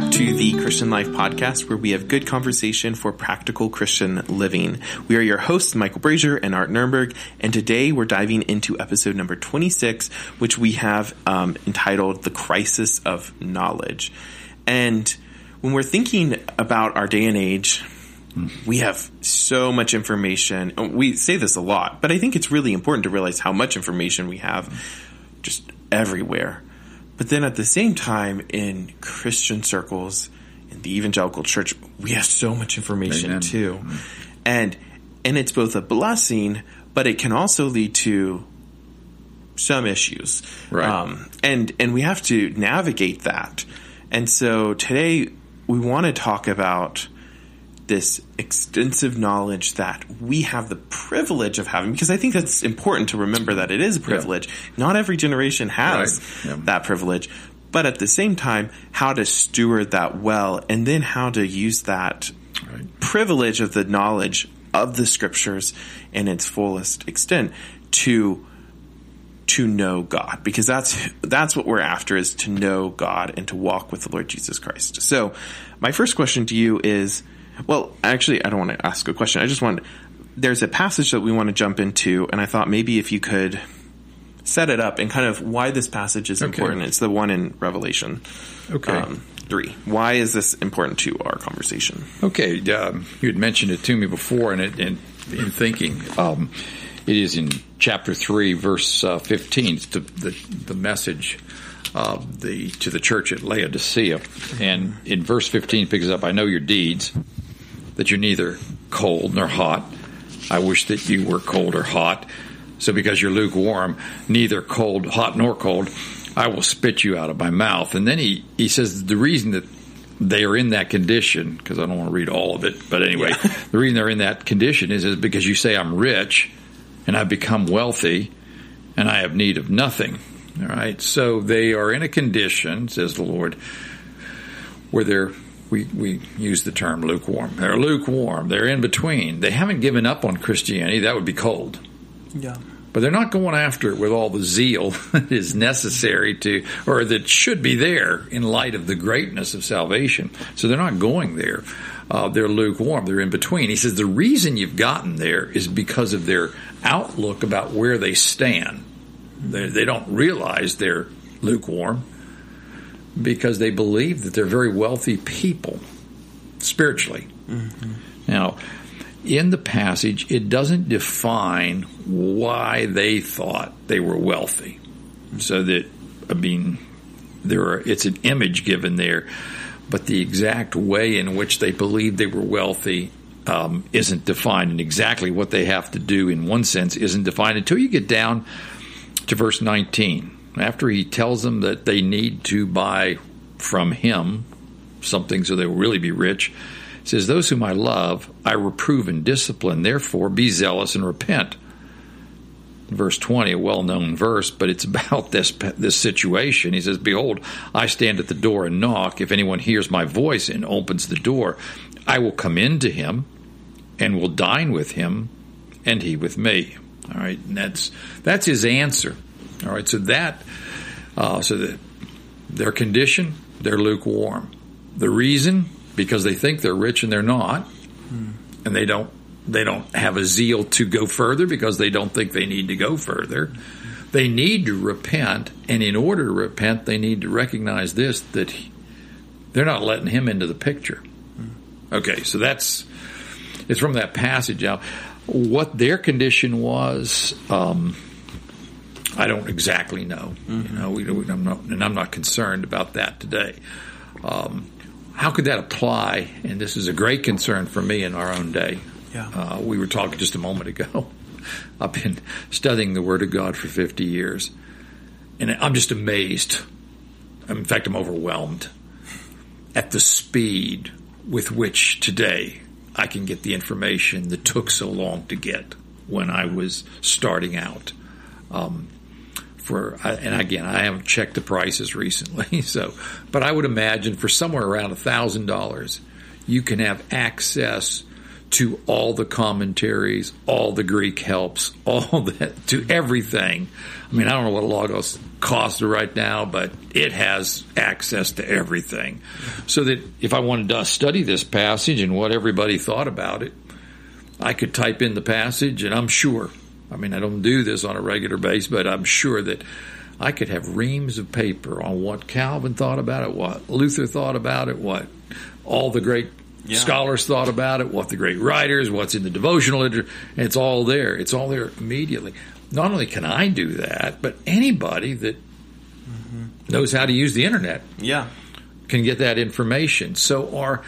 to the Christian Life Podcast, where we have good conversation for practical Christian living. We are your hosts, Michael Brazier and Art Nurnberg, and today we're diving into episode number 26, which we have entitled The Crisis of Knowledge. And when we're thinking about our day and age, we have so much information. We say this a lot, but I think it's really important to realize how much information we have just everywhere. But then at the same time, in Christian circles, in the evangelical church, we have so much information Amen. too. And it's both a blessing, but it can also lead to some issues. Right. And we have to navigate that. And so today we want to talk about this extensive knowledge that we have the privilege of having, because I think that's important to remember that it is a privilege. Yeah. Not every generation has that privilege, but at the same time, how to steward that well, and then how to use that privilege of the knowledge of the scriptures in its fullest extent to know God, because that's what we're after, is to know God and to walk with the Lord Jesus Christ. So my first question to you is, well, actually, I don't want to ask a question. There's a passage that we want to jump into, and I thought maybe if you could set it up and kind of why this passage is important. It's the one in Revelation 3. Why is this important to our conversation? Okay. You had mentioned it to me before, and in thinking, it is in chapter 3, verse 15. It's the message to the church at Laodicea. And in verse 15 it picks up, I know your deeds, that you're neither cold nor hot. I wish that you were cold or hot. So because you're lukewarm, neither hot nor cold, I will spit you out of my mouth. And then he says the reason that they are in that condition, because I don't want to read all of it, but anyway, the reason they're in that condition is because you say I'm rich and I've become wealthy and I have need of nothing. All right, so they are in a condition, says the Lord, where we use the term lukewarm. They're lukewarm. They're in between. They haven't given up on Christianity. That would be cold. Yeah. But they're not going after it with all the zeal that is necessary or that should be there in light of the greatness of salvation. So they're not going there. They're lukewarm. They're in between. He says the reason you've gotten there is because of their outlook about where they stand. They don't realize they're lukewarm because they believe that they're very wealthy people spiritually. Mm-hmm. Now, in the passage, it doesn't define why they thought they were wealthy. So that, it's an image given there, but the exact way in which they believed they were wealthy isn't defined, and exactly what they have to do in one sense isn't defined until you get down to verse 19. After he tells them that they need to buy from him something so they will really be rich, he says, those whom I love, I reprove and discipline. Therefore, be zealous and repent. Verse 20, a well-known verse, but it's about this situation. He says, behold, I stand at the door and knock. If anyone hears my voice and opens the door, I will come into him and will dine with him and he with me. All right, and that's his answer. All right, so their condition, they're lukewarm. The reason, because they think they're rich and they're not, and they don't have a zeal to go further because they don't think they need to go further. They need to repent, and in order to repent, they need to recognize this, that they're not letting him into the picture. Okay, so it's from that passage. Now, what their condition was, I don't exactly know. I'm not concerned about that today. How could that apply? And this is a great concern for me in our own day. Yeah. We were talking just a moment ago. I've been studying the Word of God for 50 years, and I'm just amazed. In fact, I'm overwhelmed at the speed with which today I can get the information that took so long to get when I was starting out. And again, I haven't checked the prices recently, but I would imagine for somewhere around $1,000, you can have access to all the commentaries, all the Greek helps, all that, to everything. I mean, I don't know what Logos costs right now, but it has access to everything. So that if I wanted to study this passage and what everybody thought about it, I could type in the passage, and I'm sure, I mean, I don't do this on a regular basis, but I'm sure that I could have reams of paper on what Calvin thought about it, what Luther thought about it, what all the great scholars thought about it, what the great writers, what's in the devotional literature, and it's all there. It's all there immediately. Not only can I do that, but anybody that knows how to use the internet can get that information. So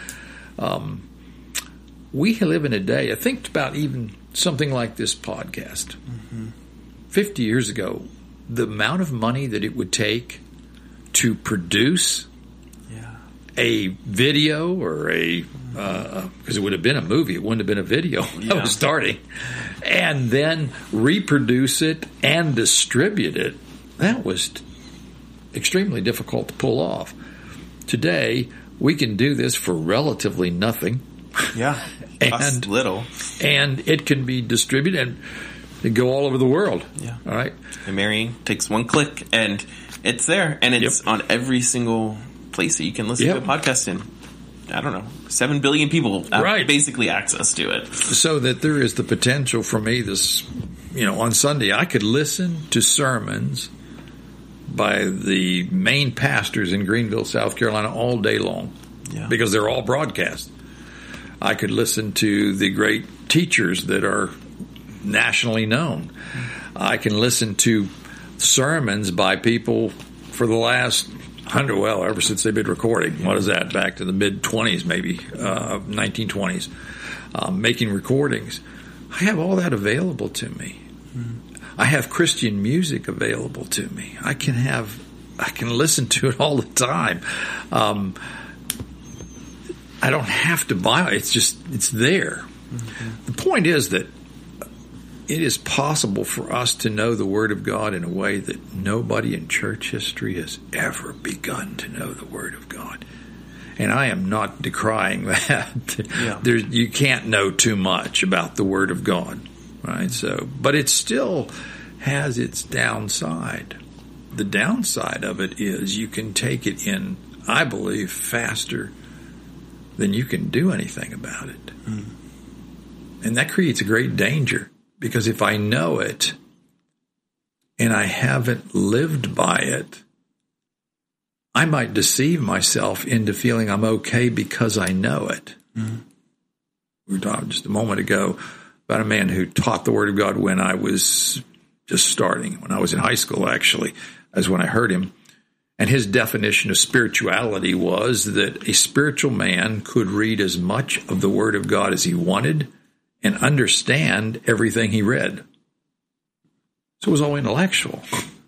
we live in a day, I think about even something like this podcast. 50 years ago, the amount of money that it would take to produce a video or because it would have been a movie, it wouldn't have been a video that was starting, and then reproduce it and distribute it, that was extremely difficult to pull off. Today, we can do this for relatively nothing. And little. And it can be distributed and go all over the world. All right. And Mary takes one click and it's there. And it's on every single place that you can listen to a podcast in. I don't know, 7 billion people have basically access to it. So that there is the potential for me on Sunday, I could listen to sermons by the main pastors in Greenville, South Carolina all day long because they're all broadcast. I could listen to the great teachers that are nationally known. I can listen to sermons by people for the last ever since they've been recording. What is that? Back to the mid-20s, maybe, 1920s, making recordings. I have all that available to me. I have Christian music available to me. I can listen to it all the time. I don't have to buy it. It's there. The point is that it is possible for us to know the Word of God in a way that nobody in church history has ever begun to know the Word of God. And I am not decrying that. You can't know too much about the Word of God, right? But it still has its downside. The downside of it is you can take it in, I believe, faster than you can do anything about it. And that creates a great danger. Because if I know it and I haven't lived by it, I might deceive myself into feeling I'm okay because I know it. We were talking just a moment ago about a man who taught the Word of God when I was just starting, when I was in high school, actually, as when I heard him. And his definition of spirituality was that a spiritual man could read as much of the Word of God as he wanted and understand everything he read. So it was all intellectual.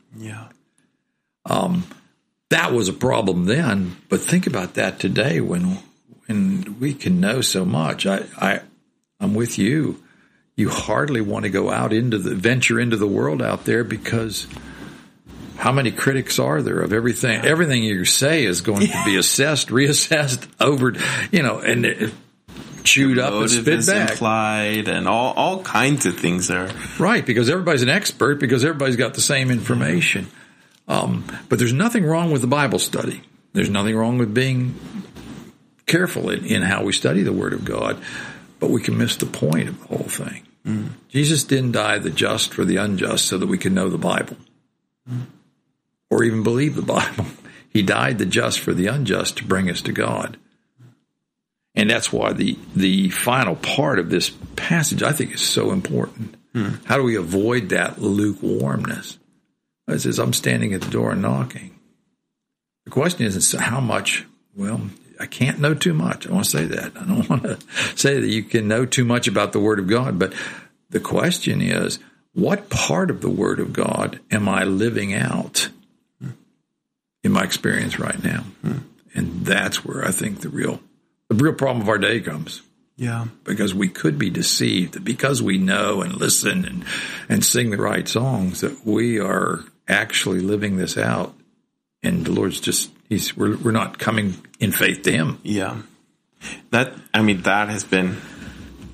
That was a problem then, but think about that today when we can know so much. I'm with you. You hardly want to go out venture into the world out there because how many critics are there of everything? Everything you say is going to be assessed, reassessed, and chewed up and spit back. Implied and all kinds of things there. Right, because everybody's an expert, because everybody's got the same information. But there's nothing wrong with the Bible study. There's nothing wrong with being careful in how we study the Word of God. But we can miss the point of the whole thing. Jesus didn't die the just for the unjust so that we could know the Bible or even believe the Bible. He died the just for the unjust to bring us to God. And that's why the final part of this passage, I think, is so important. How do we avoid that lukewarmness? It says, I'm standing at the door and knocking. The question isn't how much. Well, I can't know too much. I want to say that. I don't want to say that you can know too much about the Word of God. But the question is, what part of the Word of God am I living out in my experience right now? And that's where I think the real problem of our day comes. Because we could be deceived, because we know and listen and sing the right songs, that we are actually living this out. And the Lord's we're not coming in faith to Him. That has been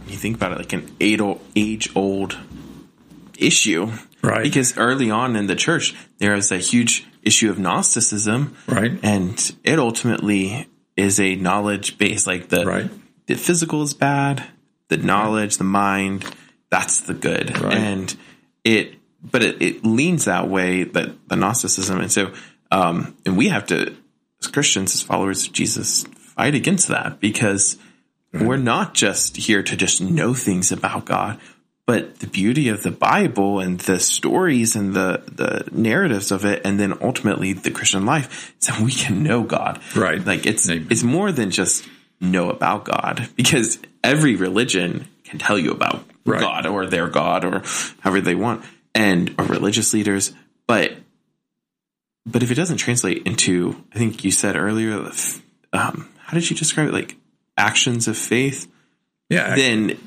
you think about it, like an age-old issue. Right. Because early on in the church, there was a huge issue of Gnosticism. Right. And it ultimately is a knowledge-based, like the physical is bad, the knowledge, the mind, that's the good. Right. And it leans that way, that the Gnosticism. And so, and we have to, as Christians, as followers of Jesus, fight against that, because we're not just here to just know things about God, but the beauty of the Bible and the stories and the narratives of it, and then ultimately the Christian life, is that we can know God. Right. Like it's more than just know about God, because every religion can tell you about God or their God or however they want, and or religious leaders. But if it doesn't translate into, I think you said earlier, how did you describe it? Like actions of faith. Yeah. Then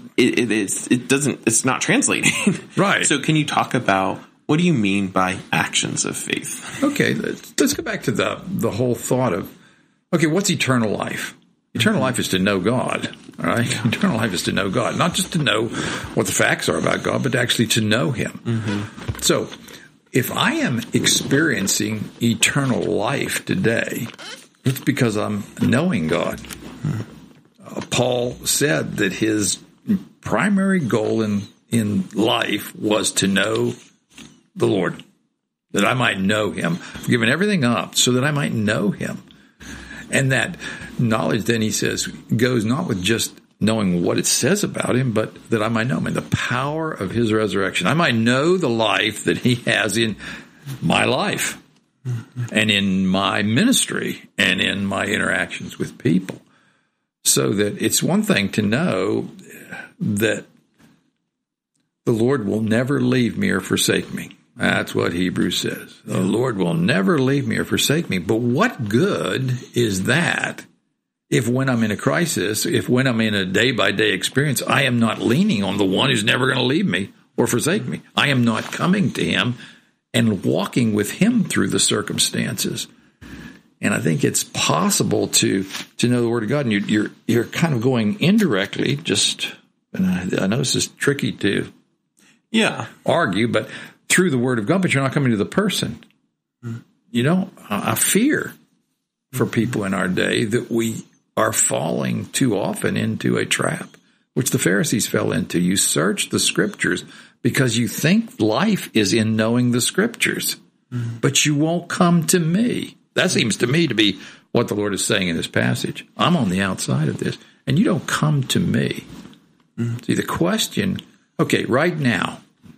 it's not translating. Right. So can you talk about, what do you mean by actions of faith? Okay. Let's go back to the whole thought of, okay, what's eternal life? Eternal life is to know God. All right. Yeah. Eternal life is to know God, not just to know what the facts are about God, but actually to know Him. Mm-hmm. So if I am experiencing eternal life today, it's because I'm knowing God. Mm-hmm. Paul said that his primary goal in life was to know the Lord, that I might know Him. I've given everything up so that I might know Him. And that knowledge, then he says, goes not with just knowing what it says about Him, but that I might know Him and the power of His resurrection. I might know the life that He has in my life and in my ministry and in my interactions with people. So that it's one thing to know that the Lord will never leave me or forsake me. That's what Hebrews says. The Lord will never leave me or forsake me. But what good is that if when I'm in a crisis, if when I'm in a day-by-day experience, I am not leaning on the one who's never going to leave me or forsake me. I am not coming to Him and walking with Him through the circumstances. And I think it's possible to know the Word of God, and you're kind of going indirectly. And I know this is tricky to argue, but through the Word of God, but you're not coming to the person. You know, I fear for people in our day that we are falling too often into a trap, which the Pharisees fell into. You search the Scriptures because you think life is in knowing the Scriptures, but you won't come to me. That seems to me to be what the Lord is saying in this passage. I'm on the outside of this, and you don't come to me. See, the question, okay, right now,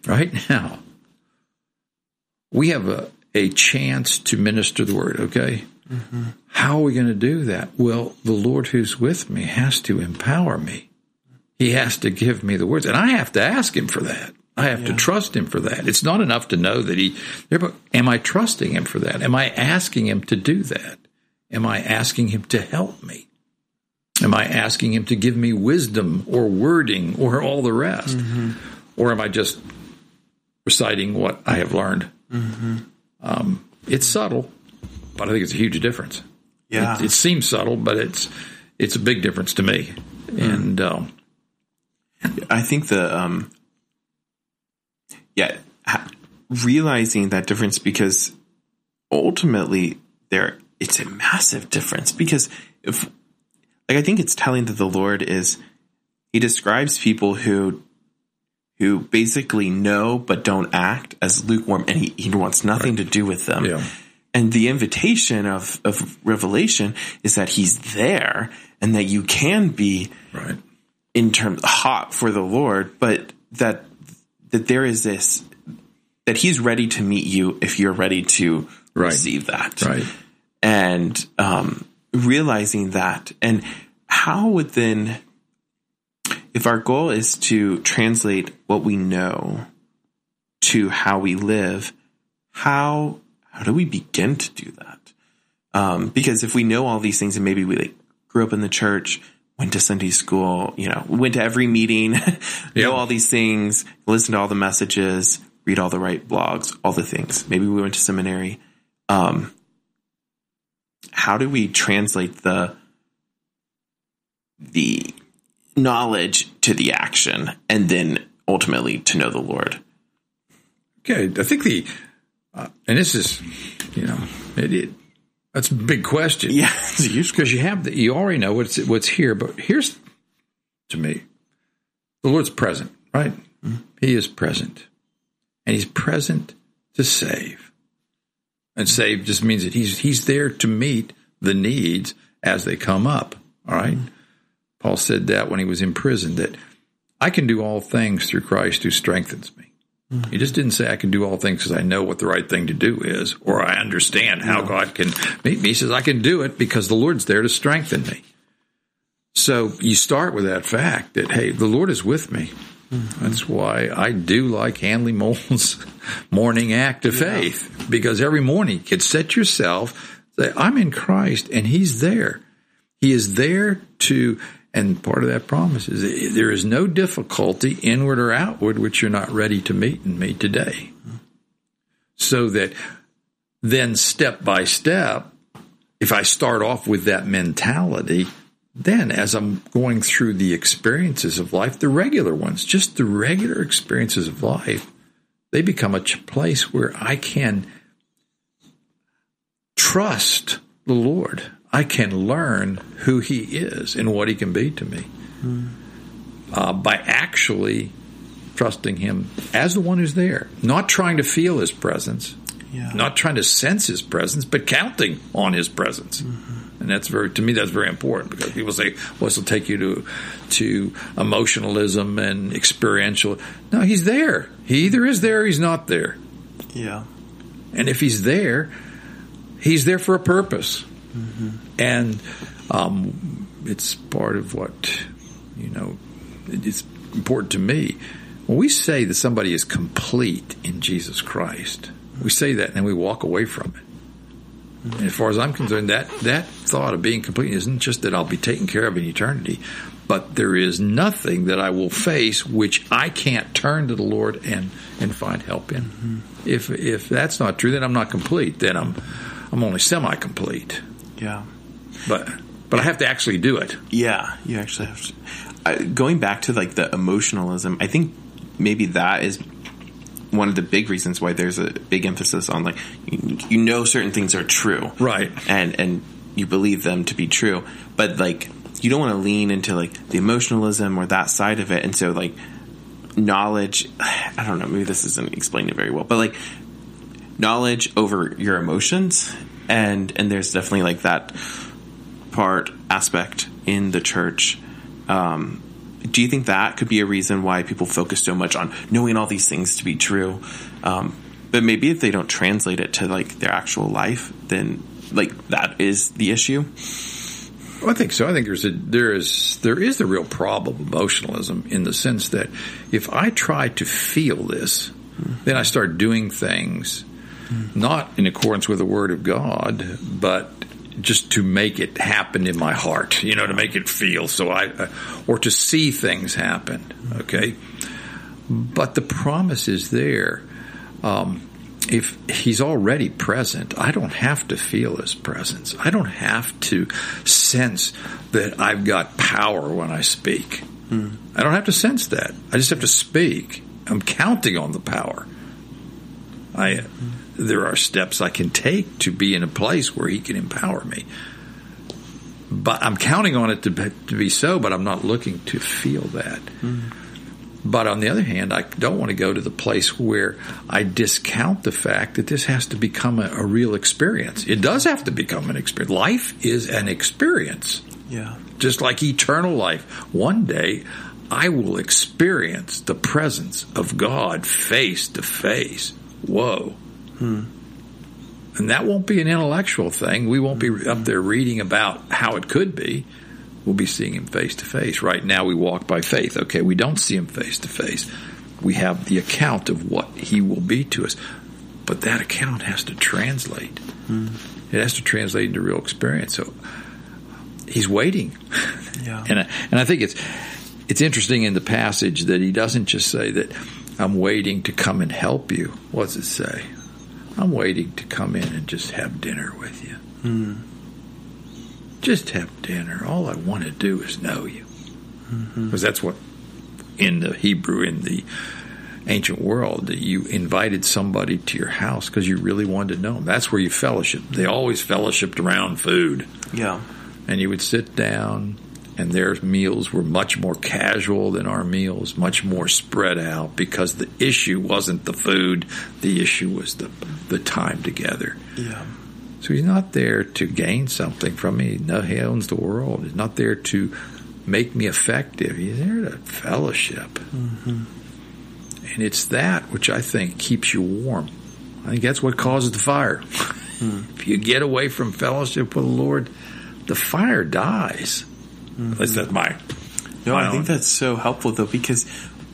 we have a chance to minister the Word, okay? Mm-hmm. How are we going to do that? Well, the Lord who's with me has to empower me. He has to give me the words, and I have to ask Him for that. I have to trust Him for that. It's not enough to know that am I trusting Him for that? Am I asking Him to do that? Am I asking Him to help me? Am I asking Him to give me wisdom or wording or all the rest? Mm-hmm. Or am I just reciting what I have learned? Mm-hmm. It's subtle, but I think it's a huge difference. Yeah. It seems subtle, but it's a big difference to me. And I think realizing that difference, because ultimately it's a massive difference, because I think it's telling that the Lord He describes people who basically know but don't act as lukewarm, and He wants nothing to do with them. Yeah. And the invitation of Revelation is that He's there, and that you can be in terms hot for the Lord, but that there is this, that He's ready to meet you if you're ready to receive that. Right. And realizing that, and how would then, if our goal is to translate what we know to how we live, how do we begin to do that? Because if we know all these things, and maybe we grew up in the church, went to Sunday school, went to every meeting, know all these things, listen to all the messages, read all the right blogs, all the things. Maybe we went to seminary. How do we translate the knowledge to the action, and then ultimately to know the Lord. Okay, I think and this is, that's a big question. Yeah, it's huge because you already know what's here. But here's, to me, the Lord's present, right? Mm-hmm. He is present, and He's present to save. And save just means that He's there to meet the needs as they come up. All right. Mm-hmm. Paul said that when he was in prison, that I can do all things through Christ who strengthens me. Mm-hmm. He just didn't say I can do all things because I know what the right thing to do is, or I understand how God can meet me. He says I can do it because the Lord's there to strengthen me. So you start with that fact that, hey, the Lord is with me. Mm-hmm. That's why I do like Hanley Moll's morning act of faith, because every morning you can set yourself, say, I'm in Christ and He's there. He is there to... And part of that promise is there is no difficulty, inward or outward, which you're not ready to meet in me today. So that then step by step, if I start off with that mentality, then as I'm going through the experiences of life, the regular ones, just the regular experiences of life, they become a place where I can trust the Lord. I can learn who He is and what He can be to me by actually trusting Him as the one who's there, not trying to feel His presence, not trying to sense His presence, but counting on His presence. Mm-hmm. And that's to me, that's very important, because people say, well, this will take you to emotionalism and experiential. No, He's there. He either is there or He's not there. Yeah. And if He's there for a purpose. Mm-hmm. And it's part of what, it's important to me. When we say that somebody is complete in Jesus Christ, we say that and then we walk away from it. Mm-hmm. And as far as I'm concerned, that thought of being complete isn't just that I'll be taken care of in eternity, but there is nothing that I will face which I can't turn to the Lord and find help in. Mm-hmm. If that's not true, then I'm not complete. Then I'm only semi-complete. Yeah. But I have to actually do it. Yeah, you actually have to. Going back to like the emotionalism, I think maybe that is one of the big reasons why there's a big emphasis on like, certain things are true. Right. And you believe them to be true. But like, you don't want to lean into like the emotionalism or that side of it. And so like knowledge, I don't know, maybe this isn't explained it very well, but like knowledge over your emotions. And there's definitely like that aspect in the church. Do you think that could be a reason why people focus so much on knowing all these things to be true? But maybe if they don't translate it to like their actual life, then like that is the issue. Well, I think so. I think there is the real problem of emotionalism, in the sense that if I try to feel this, then I start doing things not in accordance with the Word of God, but just to make it happen in my heart, to make it feel, or to see things happen, okay? But the promise is there. If He's already present, I don't have to feel His presence. I don't have to sense that I've got power when I speak. I don't have to sense that. I just have to speak. I'm counting on the power. There are steps I can take to be in a place where He can empower me. But I'm counting on it to be so, but I'm not looking to feel that. But on the other hand, I don't want to go to the place where I discount the fact that this has to become a real experience. It does have to become an experience. Life is an experience. Yeah. Just like eternal life. One day, I will experience the presence of God face to face. Whoa. And that won't be an intellectual thing. We won't be up there reading about how it could be. We'll be seeing Him face to face. Right now we walk by faith. Okay, we don't see Him face to face. We have the account of what He will be to us. But that account has to translate. It has to translate into real experience. So He's waiting. Yeah. And I think it's interesting in the passage that He doesn't just say that I'm waiting to come and help you. What does it say? I'm waiting to come in and just have dinner with you. Just have dinner. All I want to do is know you. Because that's what, in the Hebrew, in the ancient world, that you invited somebody to your house because you really wanted to know them. That's where you fellowship. They always fellowshipped around food. Yeah. And you would sit down, and their meals were much more casual than our meals, much more spread out, because the issue wasn't the food. The issue was the time together. Yeah. So he's not there to gain something from me. No, he owns the world. He's not there to make me effective. He's there to fellowship. Mm-hmm. And it's that which I think keeps you warm. I think that's what causes the fire. If you get away from fellowship with the Lord, the fire dies. At least that's my I think that's so helpful, though, because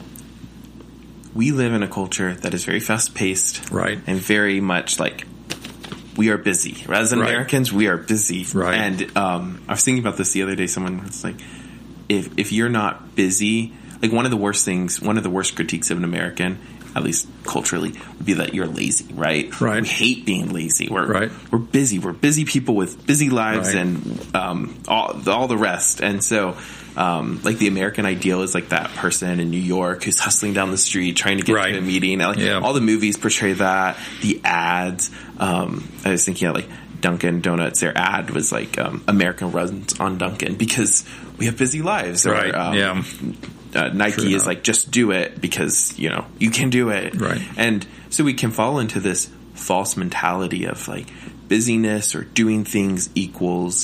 we live in a culture that is very fast-paced. Right. And very much like, we are busy. As Americans, we are busy. Right. And I was thinking about this the other day. Someone was like, if you're not busy, like one of the worst critiques of an American, at least culturally, would be that you're lazy, right? Right. We hate being lazy. Right. We're busy. We're busy people with busy lives, Right. and all the rest. And so, like the American ideal is like that person in New York who's hustling down the street trying to get Right. to a meeting. Like all the movies portray that. The ads. I was thinking like Dunkin' Donuts. Their ad was like America runs on Dunkin' because we have busy lives. Or, Right. Nike is like, just do it because, you can do it. Right. And so we can fall into this false mentality of like busyness or doing things equals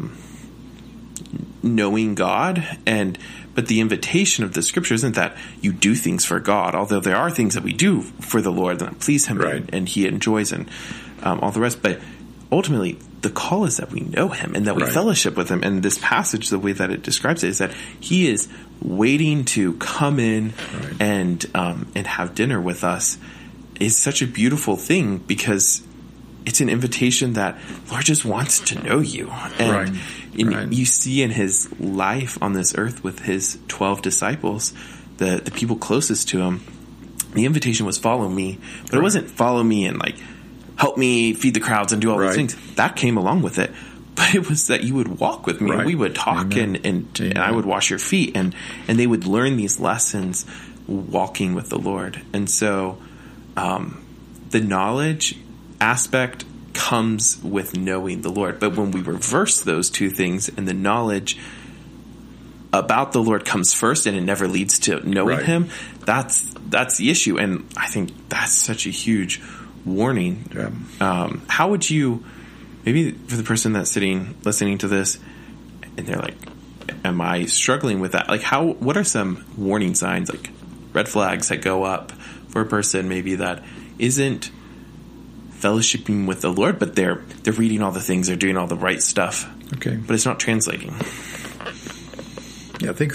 knowing God. But the invitation of the scripture isn't that you do things for God, although there are things that we do for the Lord that please him, Right. and he enjoys, and all the rest. But ultimately, the call is that we know him and that we Right. fellowship with him. And this passage, the way that it describes it, is that he is waiting to come in and have dinner with us. Is such a beautiful thing because it's an invitation that Lord just wants to know you. And you see in his life on this earth with his 12 disciples, the people closest to him, the invitation was follow me, but it wasn't follow me and like help me feed the crowds and do all those things. That came along with it. But it was that you would walk with me and we would talk and I would wash your feet and they would learn these lessons walking with the Lord. And so the knowledge aspect comes with knowing the Lord. But when we reverse those two things and the knowledge about the Lord comes first and it never leads to knowing him, that's the issue. And I think that's such a huge warning. How would you, maybe for the person that's listening to this and they're like, am I struggling with that? Like what are some warning signs, like red flags that go up for a person maybe that isn't fellowshipping with the Lord, but they're reading all the things, they're doing all the right stuff. Okay. But it's not translating. Yeah, I think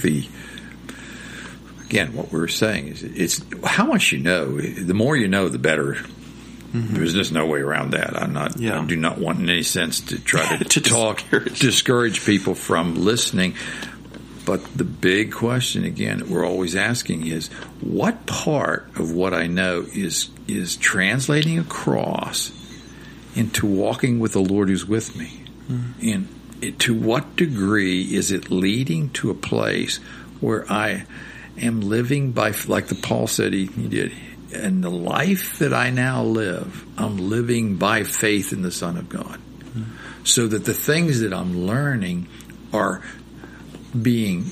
what we're saying is it's how much you know. The more you know, the better. Mm-hmm. There's just no way around that. I do not want in any sense to try to discourage people from listening. But the big question again that we're always asking is, what part of what I know is translating across into walking with the Lord who's with me? And to what degree is it leading to a place where I am living by, like the Paul said he did, and the life that I now live, I'm living by faith in the Son of God. So that the things that I'm learning are being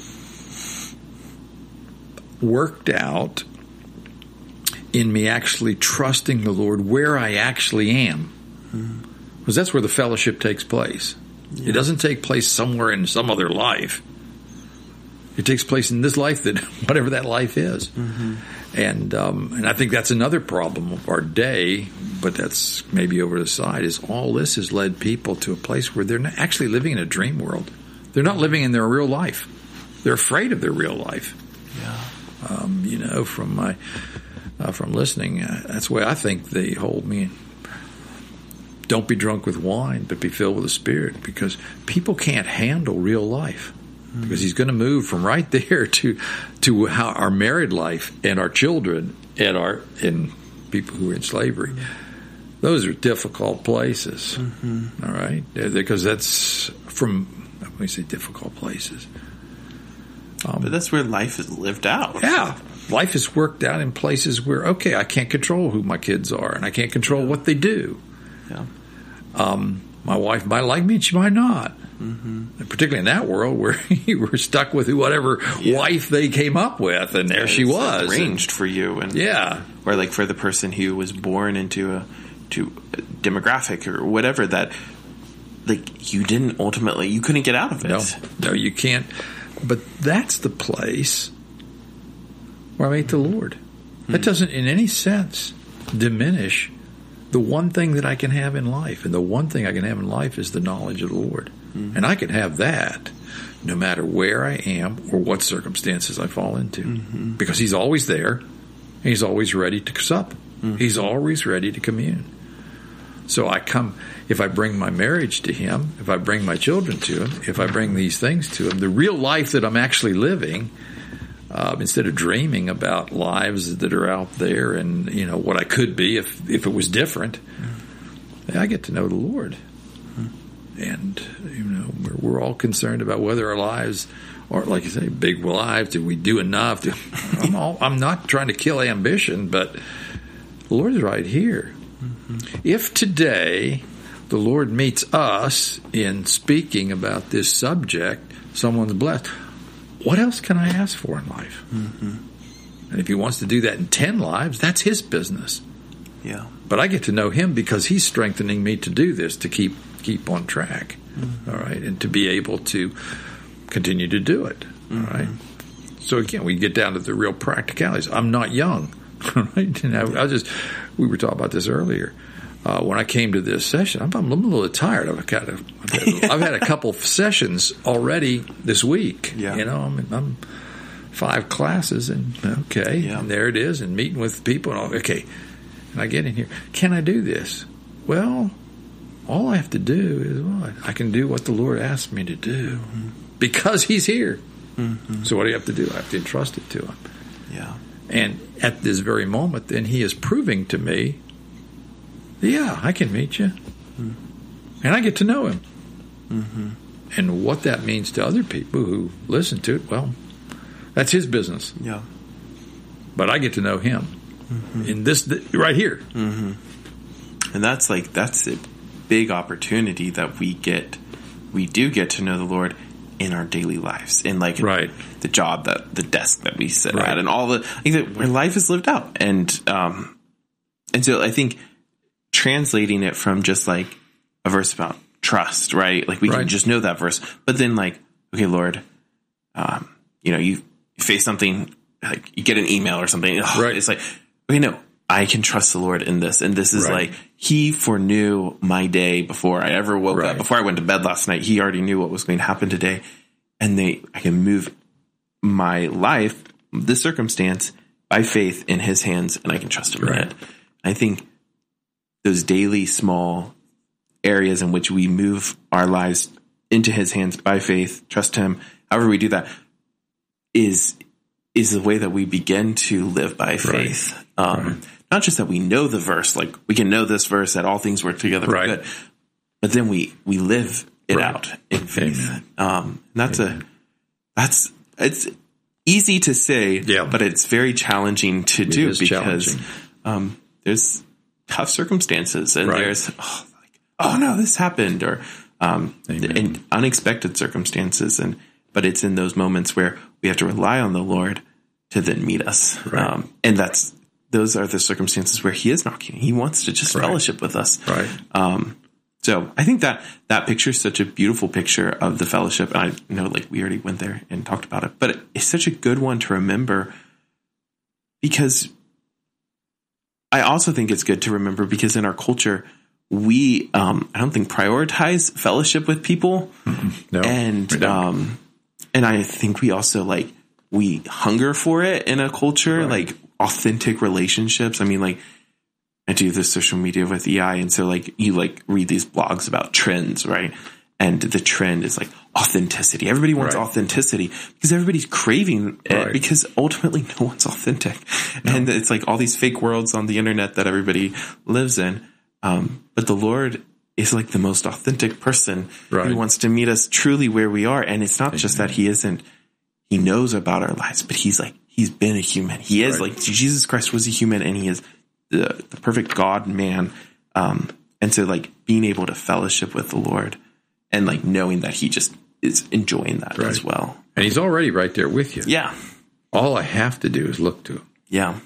worked out in me actually trusting the Lord where I actually am. Because that's where the fellowship takes place. It doesn't take place somewhere in some other life. It takes place in this life, that whatever that life is. And I think that's another problem of our day, but that's maybe over the side, is all this has led people to a place where they're not actually living in a dream world. They're not living in their real life. They're afraid of their real life. From listening, that's the way I think they hold me. Don't be drunk with wine, but be filled with the Spirit, because people can't handle real life. Because he's going to move from right there to how our married life and our children and people who are in slavery. Those are difficult places. All right, because that's from, when we say difficult places, But that's where life is lived out. Yeah. Life is worked out in places where, okay, I can't control who my kids are, and I can't control what they do. Yeah. My wife might like me, and she might not. And particularly in that world where you were stuck with whatever wife they came up with, and there she was. Arranged for you. And, or like for the person who was born into a demographic or whatever that, like, you couldn't get out of it. No, you can't. But that's the place where I meet the Lord. That doesn't in any sense diminish the one thing that I can have in life. And the one thing I can have in life is the knowledge of the Lord. And I can have that no matter where I am or what circumstances I fall into. Because He's always there. He's always ready to sup. He's always ready to commune. So if I bring my marriage to Him, if I bring my children to Him, if I bring these things to Him, the real life that I'm actually living, instead of dreaming about lives that are out there and, what I could be if it was different, I get to know the Lord. And, we're all concerned about whether our lives are, like you say, big lives. Do we do enough? I'm not trying to kill ambition, but the Lord's right here. If today the Lord meets us in speaking about this subject, someone's blessed, what else can I ask for in life? And if He wants to do that in 10 lives, that's His business. Yeah. But I get to know Him because He's strengthening me to do this, to keep on track. All right, and to be able to continue to do it. All right. So again, we get down to the real practicalities. I'm not young. All right. We were talking about this earlier. When I came to this session, I'm a little tired. I've had a couple of sessions already this week. Yeah. I'm 5 classes, and and there it is, and meeting with people. And and I get in here. Can I do this? Well, all I have to do is what? I can do what the Lord asked me to do because He's here. So what do you have to do? I have to entrust it to Him. Yeah. And at this very moment, then He is proving to me, I can meet you. And I get to know Him. And what that means to other people who listen to it, well, that's His business. Yeah. But I get to know Him in this right here. And that's a big opportunity that we do get to know the Lord in our daily lives, in the job, the desk that we sit at, and all where life is lived out. And so I think translating it from just like a verse about trust, right? Like we can just know that verse, but then okay, Lord, you face something, like you get an email or something. It's like, okay, no, I can trust the Lord in this. And this is like, He foreknew my day before I ever woke up, before I went to bed last night. He already knew what was going to happen today. And I can move my life, this circumstance, by faith in His hands, and I can trust Him in it. I think those daily small areas in which we move our lives into His hands by faith, trust Him, however we do that, is the way that we begin to live by faith. Not just that we know the verse, like we can know this verse that all things work together for good, but then we live it out in faith. It's easy to say, but it's very challenging to do because there's tough circumstances and there's no, this happened, or in unexpected circumstances, but it's in those moments where we have to rely on the Lord to then meet us, and those are the circumstances where He is knocking. He wants to just fellowship with us. So I think that picture is such a beautiful picture of the fellowship. And I know, we already went there and talked about it, but it's such a good one to remember, because I also think it's good to remember because in our culture, we, I don't think prioritize fellowship with people. No, and I think we also we hunger for it in a culture, authentic relationships. I mean, I do this social media with EI, and so you read these blogs about trends, right? And the trend is authenticity. Everybody wants authenticity because everybody's craving it because ultimately no one's authentic. No. And it's all these fake worlds on the internet that everybody lives in. But the Lord is the most authentic person who wants to meet us truly where we are. And it's not just that He he knows about our lives, but he's been a human. He is like Jesus Christ was a human, and he is the perfect God man. And so like being able to fellowship with the Lord and like knowing that he just is enjoying that as well. And he's already right there with you. Yeah. All I have to do is look to him. Yeah.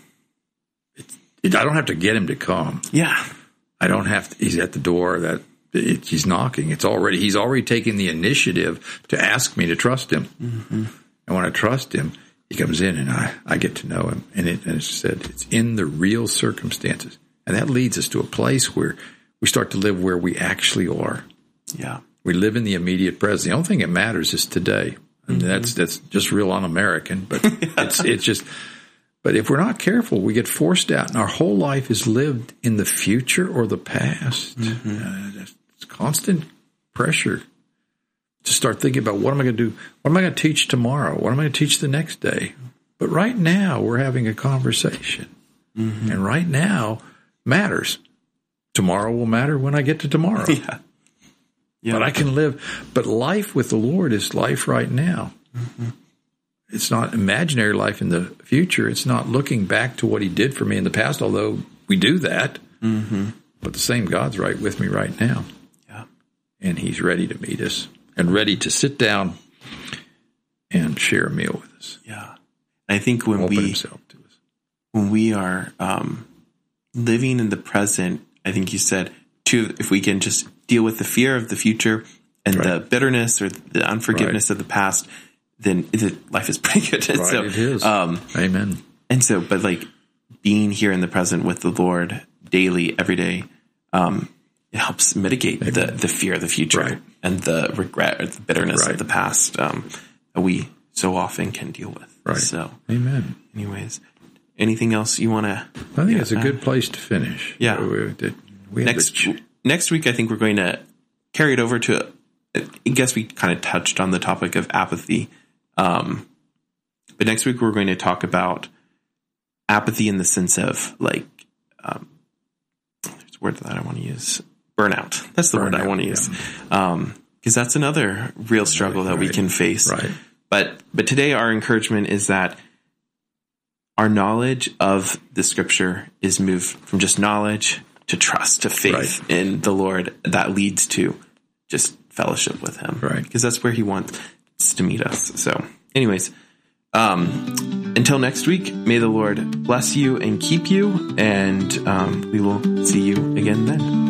I don't have to get him to come. Yeah. I don't have to, he's at the door he's knocking. He's already taken the initiative to ask me to trust him. Mm-hmm. And when I trust him, he comes in and I get to know him. And it's said, it's in the real circumstances. And that leads us to a place where we start to live where we actually are. Yeah. We live in the immediate present. The only thing that matters is today. And that's just real un-American, but it's just, but if we're not careful, we get forced out and our whole life is lived in the future or the past. It's constant pressure to start thinking about what am I going to do? What am I going to teach tomorrow? What am I going to teach the next day? But right now we're having a conversation and right now matters. Tomorrow will matter when I get to tomorrow. Yeah. But I can live. But life with the Lord is life right now. Mm-hmm. It's not imaginary life in the future. It's not looking back to what he did for me in the past, although we do that. Mm-hmm. But the same God's right with me right now. Yeah. And he's ready to meet us and ready to sit down and share a meal with us. Yeah. I think when we are living in the present, I think you said, too, if we can just deal with the fear of the future and the bitterness or the unforgiveness of the past, then life is pretty good. Right, so, it is. Amen. And so, but like being here in the present with the Lord daily, every day, it helps mitigate the fear of the future and the regret or the bitterness of the past that we so often can deal with. Right. So, amen. Anyways, anything else you want to? I think it's a good place to finish. Yeah. Next week, I think we're going to carry it over to, I guess we kind of touched on the topic of apathy. But next week, we're going to talk about apathy in the sense of like, there's a word that I want to use, burnout. That's the word I want to use. Because that's another real struggle that we can face. Right. But today, our encouragement is that our knowledge of the scripture is moved from just knowledge to trust, to faith in the Lord that leads to just fellowship with him. Right. Because that's where he wants to meet us. So anyways, until next week, may the Lord bless you and keep you, and we will see you again then.